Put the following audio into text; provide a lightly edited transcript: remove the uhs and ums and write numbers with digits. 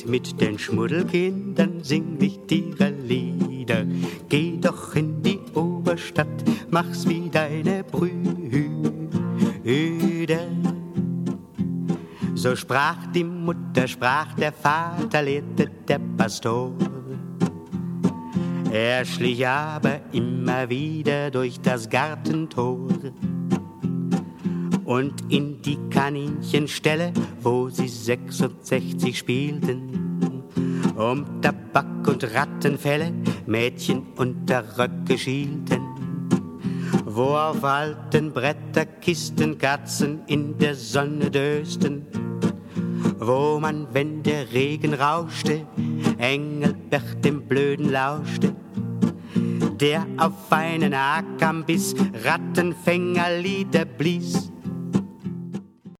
und mit den Schmuddelkindern sing ich ihre Lieder. Geh doch in die Oberstadt, mach's wie deine Brüder. So sprach die Mutter, sprach der Vater, lehrte der Pastor. Er schlich aber immer wieder durch das Gartentor und in die Kaninchenställe, wo sie 66 spielten, um Tabak und Rattenfälle Mädchen unter Röcke schielten, wo auf alten Bretterkisten Katzen in der Sonne dösten, wo man, wenn der Regen rauschte, Engelbert dem Blöden lauschte, der auf einen Ackern biss, Rattenfängerlieder blies.